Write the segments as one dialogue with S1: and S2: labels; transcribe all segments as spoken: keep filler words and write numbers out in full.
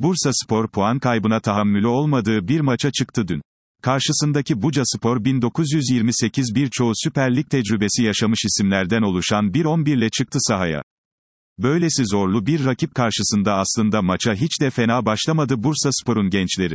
S1: Bursaspor puan kaybına tahammülü olmadığı bir maça çıktı dün. Karşısındaki Bucaspor bin dokuz yüz yirmi sekiz birçoğu Süper Lig tecrübesi yaşamış isimlerden oluşan bir on bir ile çıktı sahaya. Böylesi zorlu bir rakip karşısında aslında maça hiç de fena başlamadı Bursaspor'un gençleri.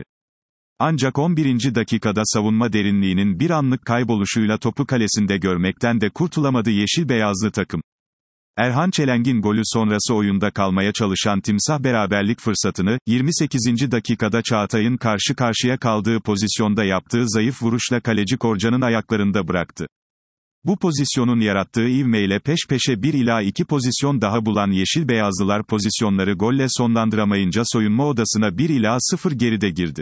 S1: Ancak on birinci dakikada savunma derinliğinin bir anlık kayboluşuyla topu kalesinde görmekten de kurtulamadı yeşil beyazlı takım. Erhan Çelenk'in golü sonrası oyunda kalmaya çalışan Timsah beraberlik fırsatını, yirmi sekizinci dakikada Çağatay'ın karşı karşıya kaldığı pozisyonda yaptığı zayıf vuruşla kaleci Korcan'ın ayaklarında bıraktı. Bu pozisyonun yarattığı ivmeyle peş peşe bir ila iki pozisyon daha bulan yeşil beyazlılar pozisyonları golle sonlandıramayınca soyunma odasına bir ila sıfır geride girdi.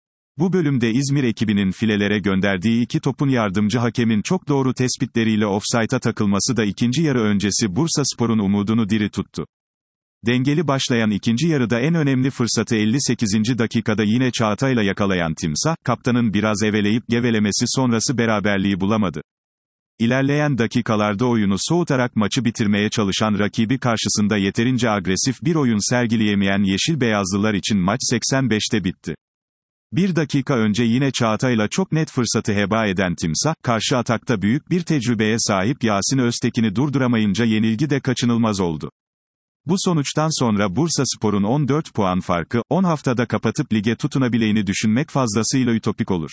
S1: Bu bölümde İzmir ekibinin filelere gönderdiği iki topun yardımcı hakemin çok doğru tespitleriyle ofsayta takılması da ikinci yarı öncesi Bursaspor'un umudunu diri tuttu. Dengeli başlayan ikinci yarıda en önemli fırsatı elli sekizinci dakikada yine Çağatay'la yakalayan Timsah, kaptanın biraz eveleyip gevelemesi sonrası beraberliği bulamadı. İlerleyen dakikalarda oyunu soğutarak maçı bitirmeye çalışan rakibi karşısında yeterince agresif bir oyun sergileyemeyen yeşil beyazlılar için maç seksen beşte bitti. Bir dakika önce yine Çağatay'la çok net fırsatı heba eden Timsah, karşı atakta büyük bir tecrübeye sahip Yasin Öztekin'i durduramayınca yenilgi de kaçınılmaz oldu. Bu sonuçtan sonra Bursaspor'un on dört puan farkı, on haftada kapatıp lige tutunabileceğini düşünmek fazlasıyla ütopik olur.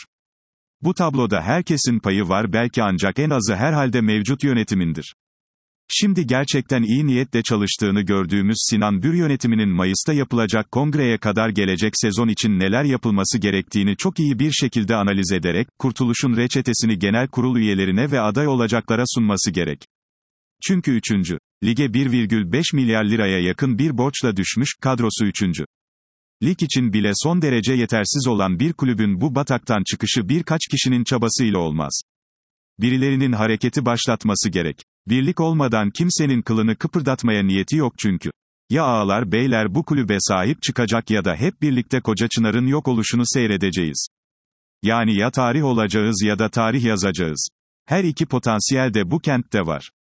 S1: Bu tabloda herkesin payı var belki ancak en azı herhalde mevcut yönetimindir. Şimdi gerçekten iyi niyetle çalıştığını gördüğümüz Sinan Bür yönetiminin Mayıs'ta yapılacak kongreye kadar gelecek sezon için neler yapılması gerektiğini çok iyi bir şekilde analiz ederek, Kurtuluş'un reçetesini genel kurul üyelerine ve aday olacaklara sunması gerek. Çünkü üçüncü lige bir virgül beş milyar liraya yakın bir borçla düşmüş, kadrosu üçüncü lig için bile son derece yetersiz olan bir kulübün bu bataktan çıkışı birkaç kişinin çabasıyla olmaz. Birilerinin hareketi başlatması gerek. Birlik olmadan kimsenin kılını kıpırdatmaya niyeti yok çünkü. Ya ağalar beyler bu kulübe sahip çıkacak ya da hep birlikte Koca Çınar'ın yok oluşunu seyredeceğiz. Yani ya tarih olacağız ya da tarih yazacağız. Her iki potansiyel de bu kentte var.